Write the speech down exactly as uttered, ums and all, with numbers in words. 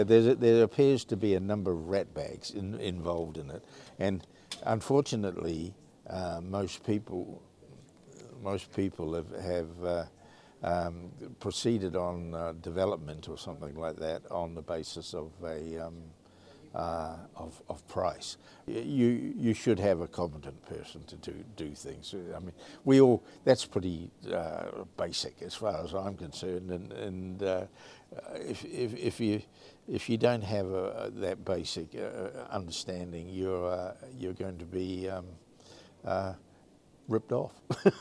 There's a, there appears to be a number of rat bags in, involved in it, and unfortunately, uh, most people most people have, have uh, um, proceeded on uh, development or something like that on the basis of a um, uh, of, of price. You you should have a competent person to do do things. I mean, we all that's pretty uh, basic as far as I'm concerned. And and uh, if, if if you if you don't have a, that basic uh, understanding, you're uh, you're going to be um, uh, ripped off.